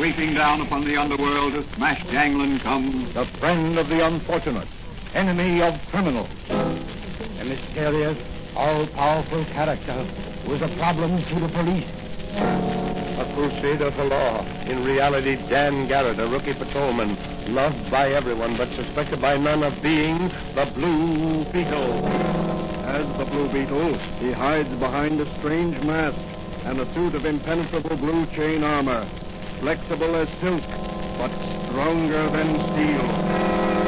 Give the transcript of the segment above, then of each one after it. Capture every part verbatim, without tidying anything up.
sweeping down upon the underworld to smash gangland comes the friend of the unfortunate, enemy of criminals. A mysterious, all-powerful character was a problem to the police. A crusader for law. In reality, Dan Garrett, a rookie patrolman, loved by everyone but suspected by none of being the Blue Beetle. As the Blue Beetle, he hides behind a strange mask and a suit of impenetrable blue chain armor, flexible as silk, but stronger than steel.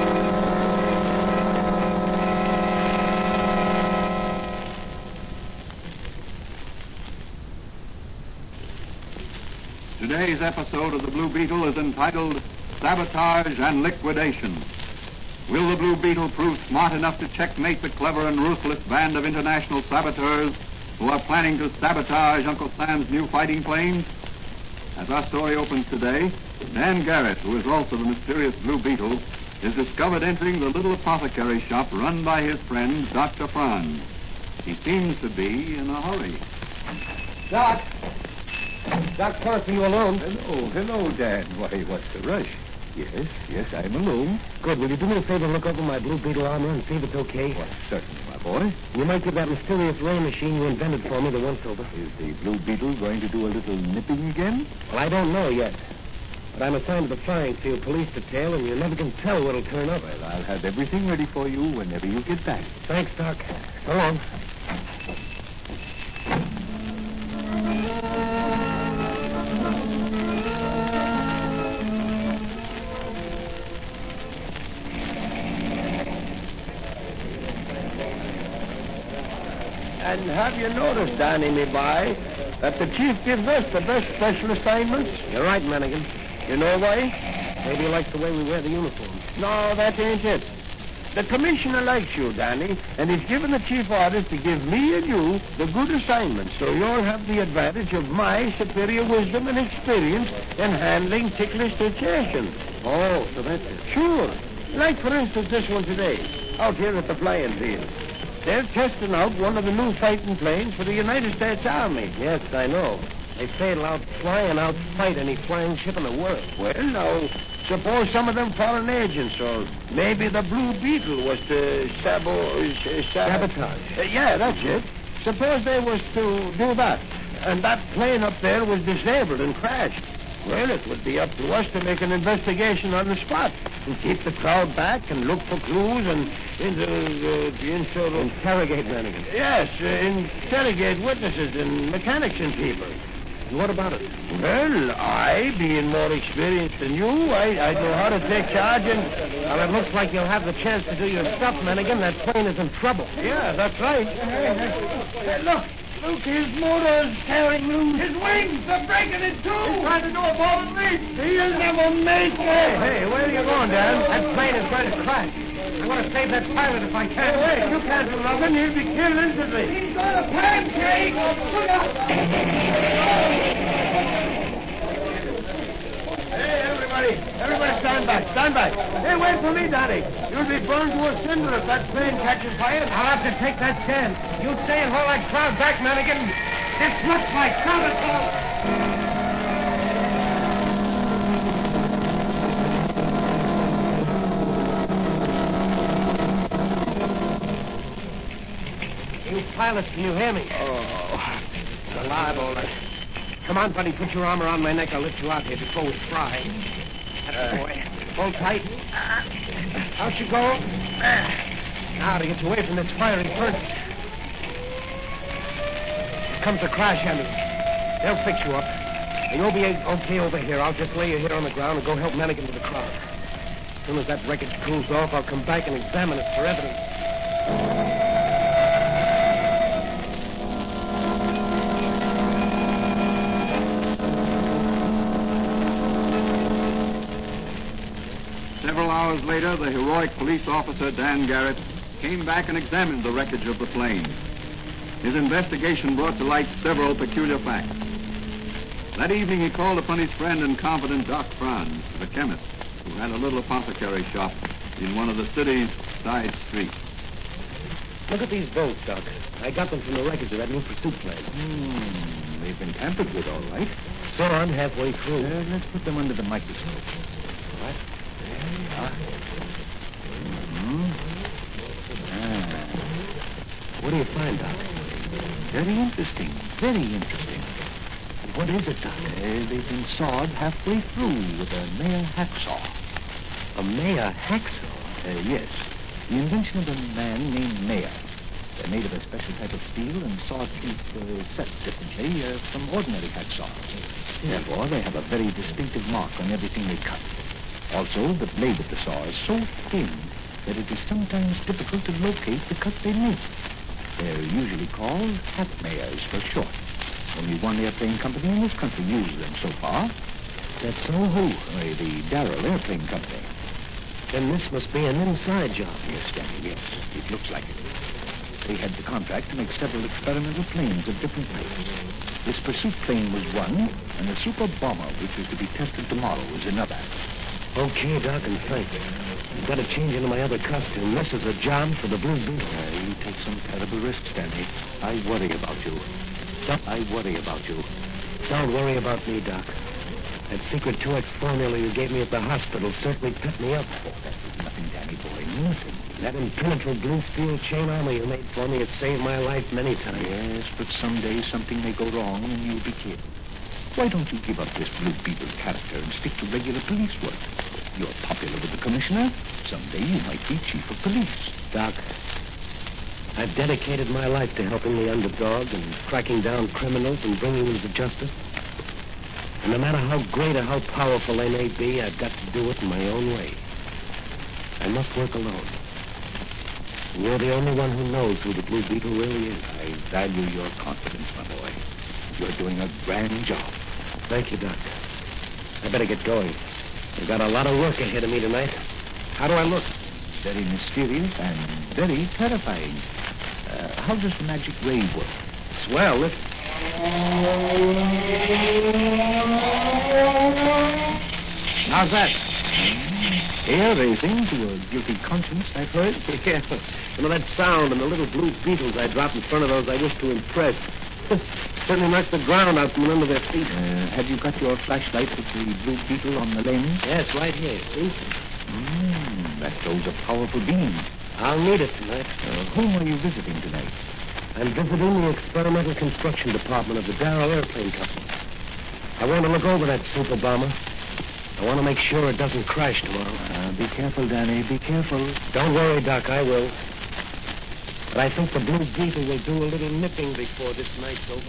Today's episode of the Blue Beetle is entitled Sabotage and Liquidation. Will the Blue Beetle prove smart enough to checkmate the clever and ruthless band of international saboteurs who are planning to sabotage Uncle Sam's new fighting planes? As our story opens today, Dan Garrett, who is also the mysterious Blue Beetle, is discovered entering the little apothecary shop run by his friend, Doctor Franz. He seems to be in a hurry. Doc! Doc Forrest, are you alone? Hello, hello, Dan. Why, what's the rush? Yes, yes, I'm alone. Good. Will you do me a favor and look over my Blue Beetle armor and see if it's okay? Why, certainly, my boy. You might give that mysterious ray machine you invented for me the once-over. Is the Blue Beetle going to do a little nipping again? Well, I don't know yet. But I'm assigned to the flying field police detail, and you never can tell what'll turn up. Well, I'll have everything ready for you whenever you get back. Thanks, Doc. So long. And have you noticed, Danny, me boy, that the chief gives us the best special assignments? You're right, Manigan. You know why? Maybe he likes the way we wear the uniforms. No, that ain't it. The commissioner likes you, Danny, and he's given the chief orders to give me and you the good assignments, so you'll have the advantage of my superior wisdom and experience in handling ticklish situations. Oh, so that's it. Sure. Like, for instance, this one today, out here at the flying field. They're testing out one of the new fighting planes for the United States Army. Yes, I know. They say it'll outfly and outfight any flying ship in the world. Well, now, suppose some of them foreign agents, or maybe the Blue Beetle was to sabo... Uh, sab- Sabotage. Uh, yeah, that's it. Suppose they was to do that, and that plane up there was disabled and crashed. Well, it would be up to us to make an investigation on the spot and keep the crowd back and look for clues and into, uh, into interrogate Manigan. Yes, uh, interrogate witnesses and mechanics and people. And what about it? Well, I, being more experienced than you, I, I know how to take charge and... Well, it looks like you'll have the chance to do your stuff, Manigan. That plane is in trouble. Yeah, that's right. Hey, look. Look, his motor's tearing loose. His wings are breaking in two. He's trying to do a ball and leap. He'll never make it. Hey, where are you going, Dan? That plane is going to crash. I want to save that pilot if I can. Hey, wait, you can't do nothing. He'll be killed instantly. He's got a pancake. Look out. Hey, everybody. Everybody stand back. Stand back. Hey, wait for me, Daddy. You'll be burned to a cinder if that plane catches fire. I'll have to take that chance. You stay and hold that crowd back, Manigan. This looks like sabotage. You pilots, can you hear me? Oh, it's alive, all right. Come on, buddy, put your armor on my neck. I'll lift you out here before we fry. That's the boy. Hold tight. Out you go. Now to get you away from this fiery furnace. Here comes the crash ambulance. They'll fix you up. And you'll be okay over here. I'll just lay you here on the ground and go help Manigan to the crowd. As soon as that wreckage cools off, I'll come back and examine it for evidence. Several hours later, the heroic police officer, Dan Garrett, came back and examined the wreckage of the plane. His investigation brought to light several peculiar facts. That evening, he called upon his friend and confidant, Doc Franz, the chemist, who had a little apothecary shop in one of the city's side streets. Look at these bolts, Doc. I got them from the wreckage of that new pursuit plane. Hmm. they've been tampered with, all right. So I'm halfway through. Uh, let's put them under the microscope. What? There we are. Mm-hmm. Ah. What do you find, Doc? Very interesting. Very interesting. What is it, Doc? Uh, they've been sawed halfway through with a Mayer hacksaw. A Mayer hacksaw? Uh, yes. The invention of a man named Mayer. They're made of a special type of steel and saw teeth uh, set differently uh, from ordinary hacksaws. Therefore, they have a very distinctive mark on everything they cut. Also, the blade of the saw is so thin that it is sometimes difficult to locate the cut they make. They're usually called hack Mayers for short. Only one airplane company in this country uses them so far. That's so who? Uh, the Darrell Airplane Company. Then this must be an inside job. Yes, Danny, yes. It looks like it. They had the contract to make several experimental planes of different types. This pursuit plane was one, and the super bomber, which was to be tested tomorrow, was another. Okay, Doc, and thank you. I've got to change into my other costume. This is a job for the Blue Beetle. Uh, you take some terrible risks, Danny. I worry about you. Don't, I worry about you. don't worry about me, Doc. That secret two X formula you gave me at the hospital certainly put me up. Oh, that was nothing, Danny boy, nothing. That impenetrable blue steel chain armor you made for me has saved my life many times. Yes, but someday something may go wrong and you'll be killed. Why don't you give up this Blue Beetle character and stick to regular police work? You're popular with the commissioner. Someday you might be chief of police. Doc, I've dedicated my life to helping the underdog and tracking down criminals and bringing them to justice. And no matter how great or how powerful they may be, I've got to do it in my own way. I must work alone. And you're the only one who knows who the Blue Beetle really is. I value your confidence, my boy. You're doing a grand job. Thank you, Doc. I better get going. I've got a lot of work ahead of me tonight. How do I look? Very mysterious and very terrifying. Uh, how does the magic ray work? Swell, listen. How's that? Hair raising to a guilty conscience, I've heard. Yeah. You know, that sound and the little blue beetles I dropped in front of those I wish to impress. Certainly knocked the ground out from under their feet. Uh, have you got your flashlight with the Blue Beetle on the lens? Yes, right here. See? Mm, that throws a powerful beam. I'll need it tonight. Uh, whom are you visiting tonight? I'm visiting the experimental construction department of the Darrell Airplane Company. I want to look over that super bomber. I want to make sure it doesn't crash tomorrow. Uh, be careful, Danny. Be careful. Don't worry, Doc. I will. But I think the Blue Beetle will do a little nipping before this night's over.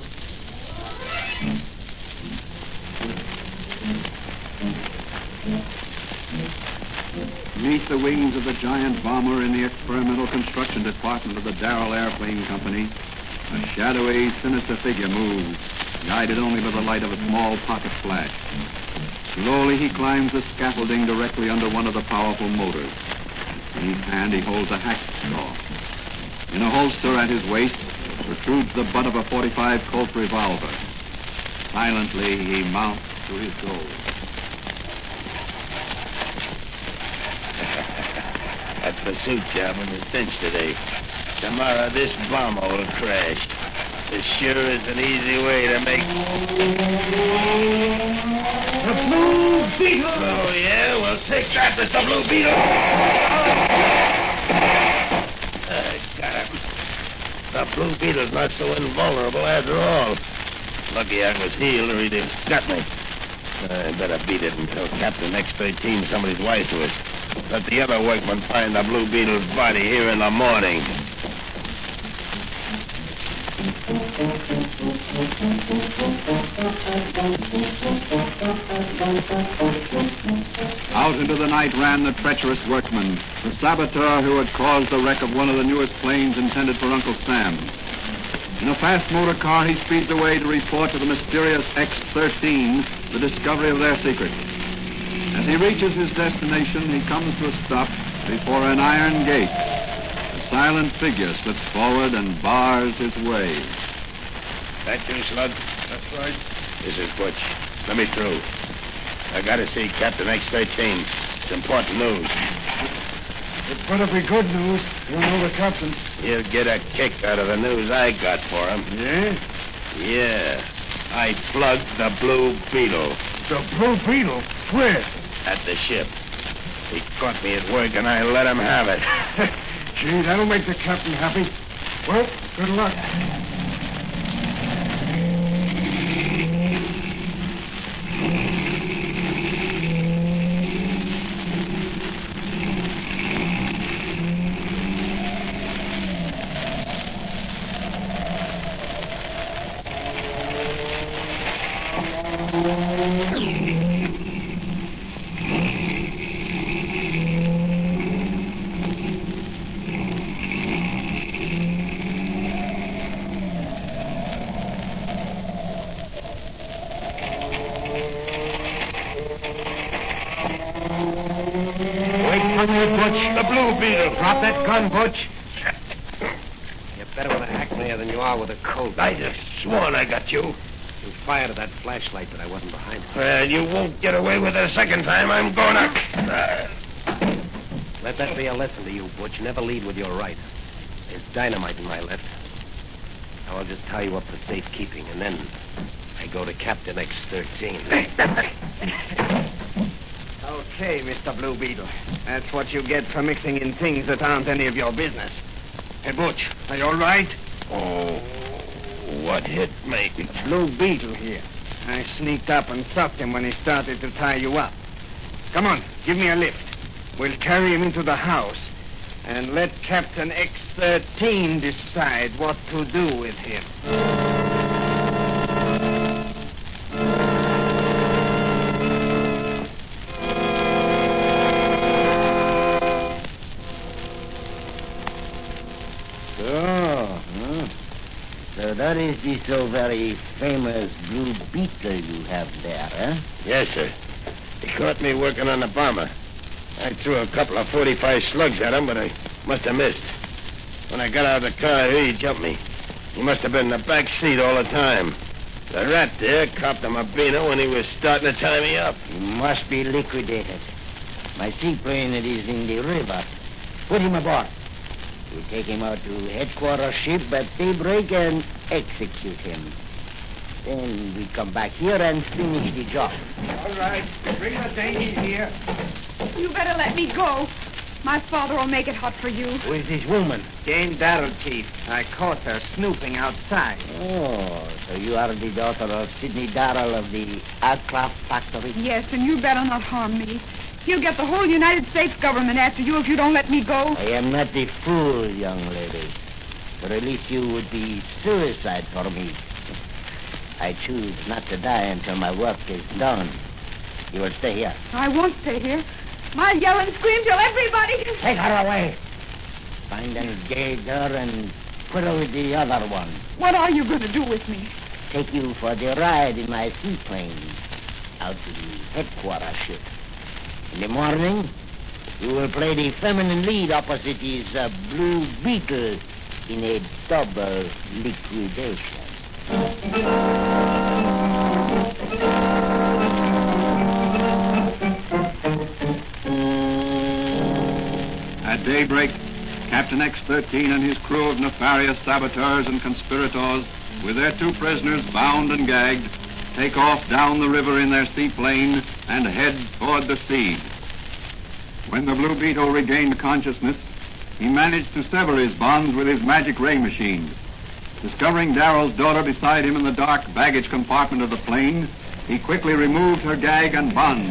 Beneath the wings of the giant bomber in the experimental construction department of the Darrell Airplane Company, a shadowy, sinister figure moves, guided only by the light of a small pocket flash. Slowly he climbs the scaffolding directly under one of the powerful motors. In each hand he holds a hacksaw. In a holster at his waist protrudes the butt of a forty-five Colt revolver. Silently he mounts to his goal. That pursuit job in the cinch today. Tomorrow this bomber will crash. This sure is an easy way to make... The Blue Beetle! Oh, yeah? Well, take that, Mister Blue Beetle! Uh, got him. The Blue Beetle's not so invulnerable after all. Lucky I was healed or he'd have got me. I better beat it until Captain X thirteen somebody's wise to us. Let the other workmen find the Blue Beetle's body here in the morning. Out into the night ran the treacherous workman, the saboteur who had caused the wreck of one of the newest planes intended for Uncle Sam. In a fast motor car, he speeds away to report to the mysterious X thirteen the discovery of their secret. As he reaches his destination, he comes to a stop before an iron gate. A silent figure slips forward and bars his way. That you, Slug? That's right. This is Butch. Let me through. I gotta see Captain X thirteen. It's important news. It better be good news. You know the captain. He'll get a kick out of the news I got for him. Yeah? Yeah. I plugged the Blue Beetle. The Blue Beetle? Where? At the ship. He caught me at work, and I let him have it. Gee, that'll make the captain happy. Well, good luck. Butch, the Blue Beetle. Drop that gun, Butch. You're better with a hackman than you are with a Colt. I just sworn I got you. You fired at that flashlight, but I wasn't behind it. Well, you won't get away with it a second time. I'm going to... Uh... Let that be a lesson to you, Butch. Never lead with your right. There's dynamite in my left. Now I'll just tie you up for safekeeping, and then I go to Captain X thirteen. Okay, Mister Blue Beetle. That's what you get for mixing in things that aren't any of your business. Hey, Butch, are you all right? Oh, what hit me? Blue Beetle here. I sneaked up and stopped him when he started to tie you up. Come on, give me a lift. We'll carry him into the house and let Captain X thirteen decide what to do with him. So that is the so very famous Blue Beetle you have there, eh? Yes, sir. He caught me working on the bomber. I threw a couple of forty-five slugs at him, but I must have missed. When I got out of the car, he jumped me. He must have been in the back seat all the time. The rat there copped him a beano when he was starting to tie me up. He must be liquidated. My seaplane it is in the river. Put him aboard. We take him out to headquarters ship at daybreak and execute him. Then we come back here and finish the job. All right. Bring the dinghy here. You better let me go. My father will make it hot for you. Who is this woman? Jane Darrell, Chief. I caught her snooping outside. Oh, so you are the daughter of Sidney Darrell of the aircraft factory? Yes, and you better not harm me. You'll get the whole United States government after you if you don't let me go. I am not the fool, young lady. But at least you would be suicide for me. I choose not to die until my work is done. You will stay here. I won't stay here. I'll yell and scream till everybody... Take her away. Find and gag her and put her with the other one. What are you going to do with me? Take you for the ride in my seaplane out to the headquarters ship. In the morning, you will play the feminine lead opposite his uh, Blue Beetle in a double liquidation. At daybreak, Captain X thirteen and his crew of nefarious saboteurs and conspirators, with their two prisoners bound and gagged, take off down the river in their seaplane and head toward the sea. When the Blue Beetle regained consciousness, he managed to sever his bonds with his magic ray machine. Discovering Darrell's daughter beside him in the dark baggage compartment of the plane, he quickly removed her gag and bonds.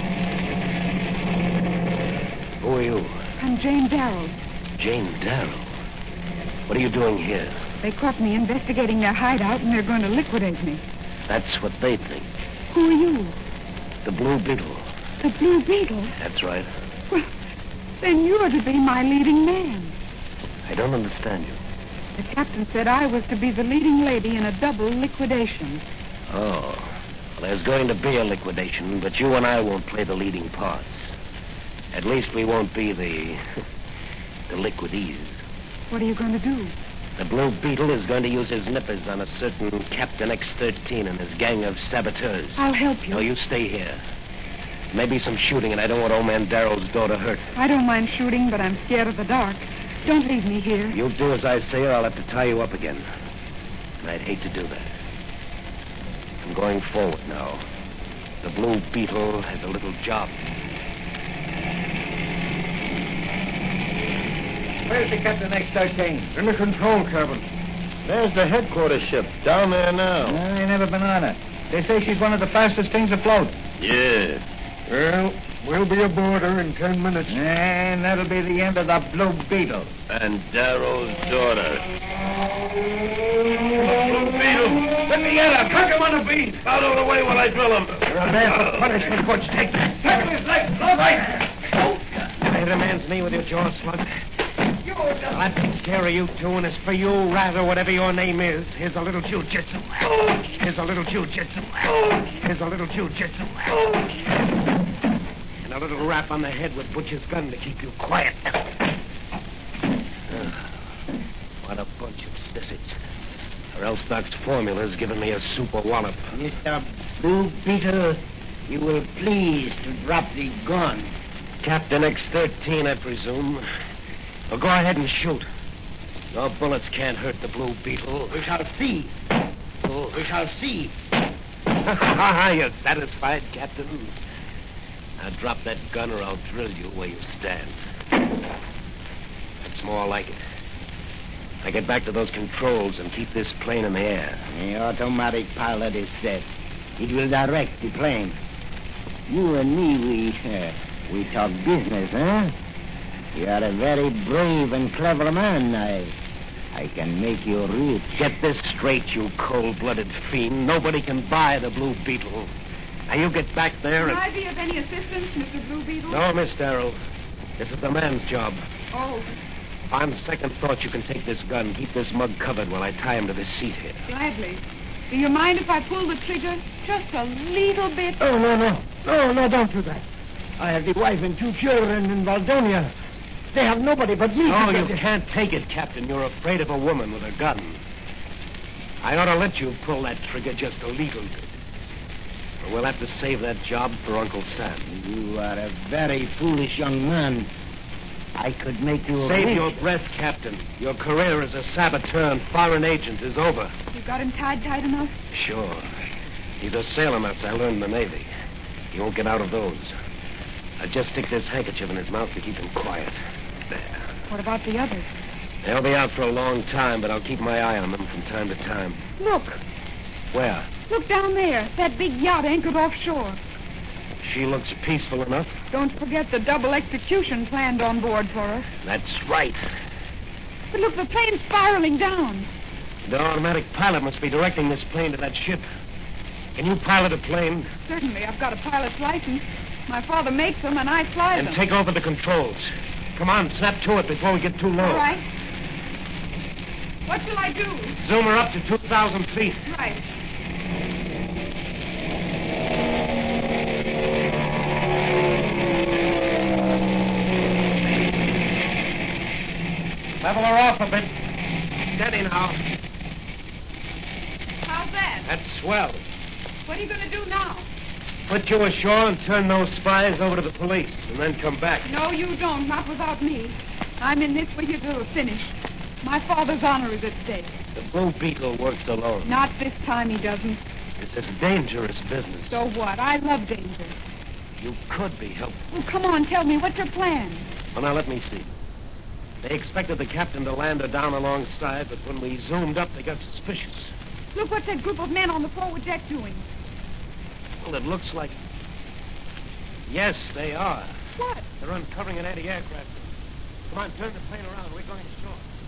Who are you? I'm Jane Darrell. Jane Darrell. What are you doing here? They caught me investigating their hideout, and they're going to liquidate me. That's what they think. Who are you? The Blue Beetle. The Blue Beetle? That's right. Well, then you're to be my leading man. I don't understand you. The captain said I was to be the leading lady in a double liquidation. Oh. Well, there's going to be a liquidation, but you and I won't play the leading parts. At least we won't be the... the liquidees. What are you going to do? The Blue Beetle is going to use his nippers on a certain Captain X thirteen and his gang of saboteurs. I'll help you. No, you stay here. Maybe some shooting, and I don't want old man Darrell's daughter hurt. I don't mind shooting, but I'm scared of the dark. Don't leave me here. You'll do as I say, or I'll have to tie you up again. And I'd hate to do that. I'm going forward now. The Blue Beetle has a little job. Where's the Captain X thirteen? In the control cabin. There's the headquarters ship down there now. I ain't never been on it. They say she's one of the fastest things afloat. Yeah. Well, we'll be aboard her in ten minutes. And that'll be the end of the Blue Beetle. And Darrow's daughter. Blue Beetle! Let me get him! Hook him on the beam! Out of the way while I drill him. You're a man for punishment, Butch. Take that. Take his leg! All right! You hit a man's knee with your jaw slug. Well, that takes care of you two, and as for you, Rat, or whatever your name is, here's a little jiu-jitsu. Here's a little jiu-jitsu. Here's a little jiu-jitsu. And a little rap on the head with Butch's gun to keep you quiet. What a bunch of sissies. Or else Doc's formula's giving me a super wallop. Mister Blue Beetle, you will please to drop the gun. Captain X thirteen, I presume. Well, go ahead and shoot. Your bullets can't hurt the Blue Beetle. We shall see. Oh, we shall see. You're satisfied, Captain? Now drop that gun or I'll drill you where you stand. That's more like it. Now get back to those controls and keep this plane in the air. The automatic pilot is set. It will direct the plane. You and me, we, uh, we talk business, huh? You are a very brave and clever man. I, I can make you rich. Get this straight, you cold-blooded fiend. Nobody can buy the Blue Beetle. Now you get back there Can and... I be of any assistance, Mister Blue Beetle? No, Miss Darrell. This is the man's job. Oh, On second thought, you can take this gun, keep this mug covered while I tie him to this seat here. gladly. Do you mind if I pull the trigger just a little bit? Oh, no, no. No, no, don't do that. I have the wife and two children in Valdonia. They have nobody but me. No, to you get can't take it, Captain. You're afraid of a woman with a gun. I ought to let you pull that trigger just a little bit. But we'll have to save that job for Uncle Sam. you are a very foolish young man. I could make you Save rich. your breath, Captain. Your career as a saboteur and foreign agent is over. You got him tied tight enough? Sure. He's a sailor nuts I learned in the Navy. He won't get out of those. I just stick this handkerchief in his mouth to keep him quiet. There. What about the others? They'll be out for a long time, but I'll keep my eye on them from time to time. Look. Where? Look down there. That big yacht anchored offshore. She looks peaceful enough. Don't forget the double execution planned on board for her. That's right. But look, the plane's spiraling down. The automatic pilot must be directing this plane to that ship. Can you pilot a plane? Certainly, I've got a pilot's license. My father makes them, and I fly And them. take over the controls. Come on, snap to it before we get too low. All right. What shall I do? Zoom her up to two thousand feet. Right. Level her off a bit. Steady now. How's that? That's swell. What are you going to do now? Put you ashore and turn those spies over to the police, and then come back. No, you don't. Not without me. I'm in this with you till the finish. My father's honor is at stake. The Blue Beetle works alone. Not this time he doesn't. It's a dangerous business. So what? I love danger. You could be helpful. Well, come on, tell me. What's your plan? Well, now let me see. They expected the captain to land her down alongside, but when we zoomed up, they got suspicious. Look, what's that group of men on the forward deck doing? Well, it looks like... Yes, they are. What? They're uncovering an anti-aircraft. Come on, turn the plane around. We're going ashore.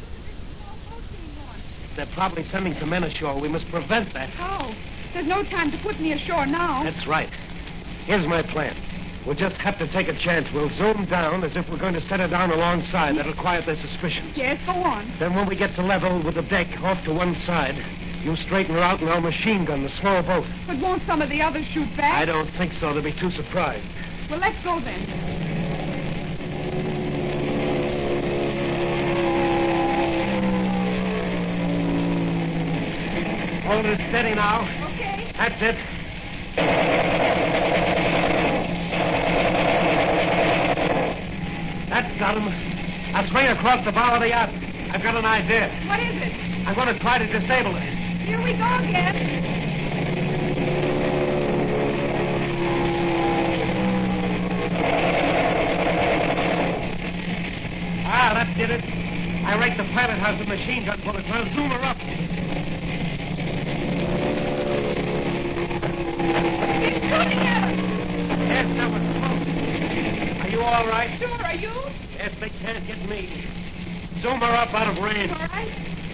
They're probably sending some men ashore. We must prevent that. How? There's no time to put me ashore now. That's right. Here's my plan. We'll just have to take a chance. We'll zoom down as if we're going to set her down alongside. That'll quiet their suspicions. Yes, go on. Then when we get to level with the deck off to one side, you straighten her out and I'll machine gun the small boat. But won't some of the others shoot back? I don't think so. They'll be too surprised. Well, let's go then. Hold it steady now. Okay. That's it. That's got him. I'll swing across the bow of the yacht. I've got an idea. What is it? I'm going to try to disable it. Here we go again. Right, the pilot has a machine gun bullet. I'll zoom her up. He's shooting at us. Yes, that was close. Are you all right? Sure, are you? Yes, they can't get me. Zoom her up out of range. All right.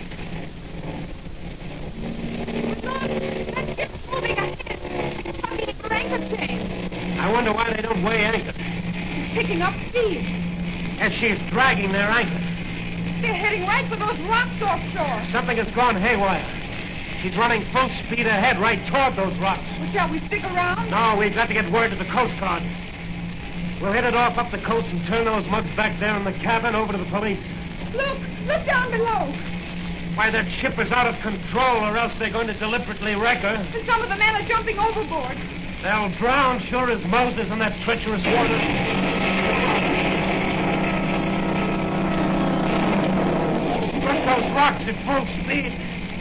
Look, that ship's moving ahead. Fucking her anchor chain. I wonder why they don't weigh anchor. She's picking up speed. As she's dragging their anchor. They're heading right for those rocks offshore. Something has gone haywire. She's running full speed ahead right toward those rocks. Well, shall we stick around? No, we've got to get word to the Coast Guard. We'll hit it off up the coast and turn those mugs back there in the cabin over to the police. Look, look down below. Why, that ship is out of control, or else they're going to deliberately wreck her. And some of the men are jumping overboard. They'll drown sure as Moses in that treacherous water. Look, those rocks at full speed.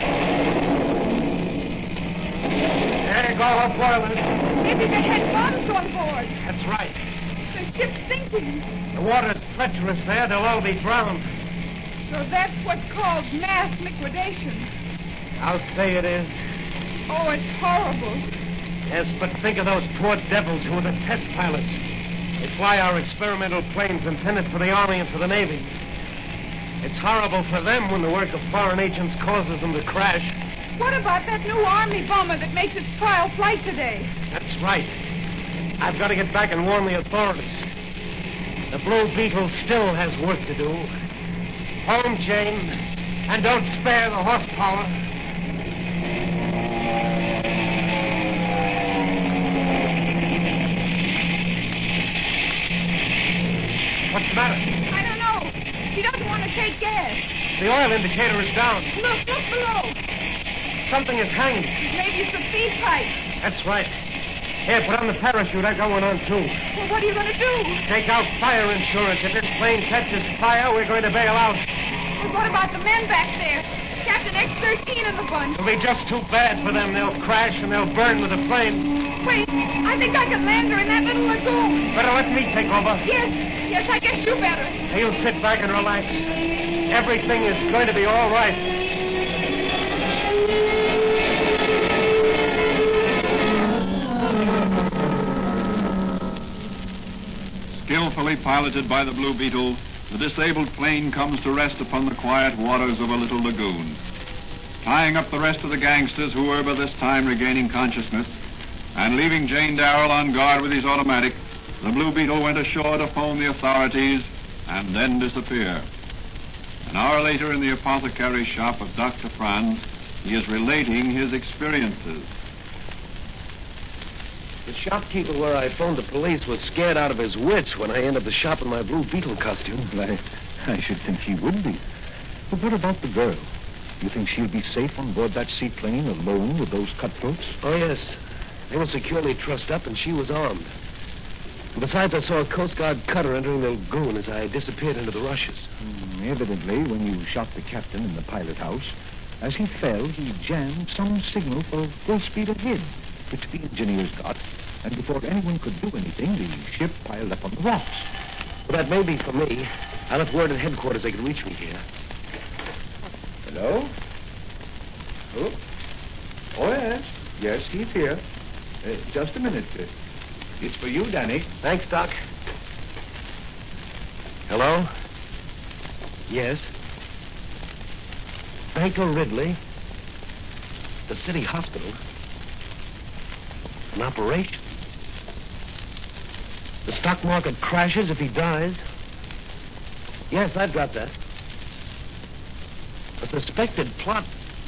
There you go, her boilers. Maybe they had bombs on board. That's right. The ship's sinking. The water's treacherous there. They'll all be drowned. So that's what's called mass liquidation. I'll say it is. Oh, it's horrible. Yes, but think of those poor devils who were the test pilots. They fly our experimental planes intended for the Army and for the Navy. It's horrible for them when the work of foreign agents causes them to crash. What about that new Army bomber that makes its trial flight today? That's right. I've got to get back and warn the authorities. The Blue Beetle still has work to do. Home, Jane, and don't spare the horsepower. What's the matter? I don't know. He doesn't want to take gas. The oil indicator is down. Look, look below. Something is hanging. Maybe it's a feed pipe. That's right. Here, put on the parachute. I got one on, too. Well, what are you going to do? Take out fire insurance. If this plane catches fire, we're going to bail out. Well, what about the men back there? Captain X thirteen and the bunch. It'll be just too bad for them. They'll crash and they'll burn with the flame. Wait, I think I can land her in that little lagoon. Better let me take over. Yes, yes, I guess you better. Now, you sit back and relax. Everything is going to be all right. Skillfully piloted by the Blue Beetle, the disabled plane comes to rest upon the quiet waters of a little lagoon. Tying up the rest of the gangsters, who were by this time regaining consciousness, and leaving Jane Darrell on guard with his automatic, the Blue Beetle went ashore to phone the authorities and then disappear. An hour later, in the apothecary shop of Doctor Franz, he is relating his experiences. The shopkeeper where I phoned the police was scared out of his wits when I entered the shop in my Blue Beetle costume. I, I should think he would be. But what about the girl? You think she'll be safe on board that seaplane alone with those cutthroats? Oh, yes. They were securely trussed up, and she was armed. Besides, I saw a Coast Guard cutter entering the lagoon as I disappeared into the rushes. Mm, evidently, when you shot the captain in the pilot house, as he fell, he jammed some signal for full speed ahead, which the engineers got, and before anyone could do anything, the ship piled up on the rocks. Well, that may be for me. I left word at headquarters they could reach me here. Hello? Oh, oh yes. Yes, he's here. Uh, just a minute. Uh, it's for you, Danny. Thanks, Doc. Hello? Yes? Banker Ridley? The city hospital? An operation? The stock market crashes if he dies? Yes, I've got that. A suspected plot.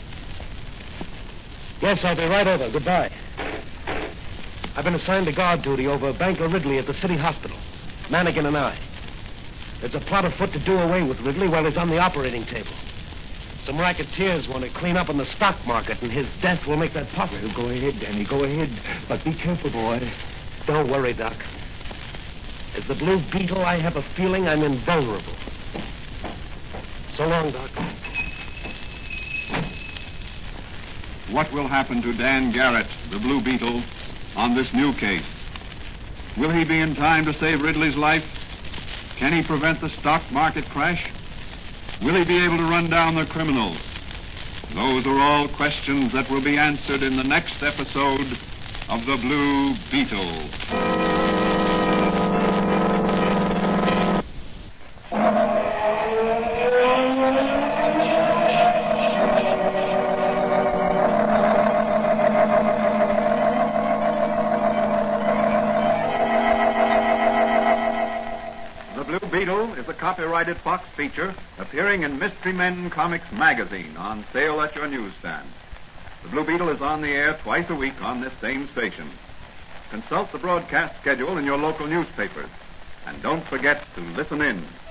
Yes, I'll be right over. Goodbye. I've been assigned to guard duty over Banker Ridley at the city hospital. Manigan and I. There's a plot afoot to do away with Ridley while he's on the operating table. Some racketeers want to clean up on the stock market, and his death will make that possible. Well, go ahead, Danny, go ahead. But be careful, boy. Don't worry, Doc. As the Blue Beetle, I have a feeling I'm invulnerable. So long, Doc. What will happen to Dan Garrett, the Blue Beetle, on this new case? Will he be in time to save Ridley's life? Can he prevent the stock market crash? Will he be able to run down the criminals? Those are all questions that will be answered in the next episode of The Blue Beetle. Beetle is a copyrighted Fox feature appearing in Mystery Men Comics magazine on sale at your newsstand. The Blue Beetle is on the air twice a week on this same station. Consult the broadcast schedule in your local newspapers. And don't forget to listen in.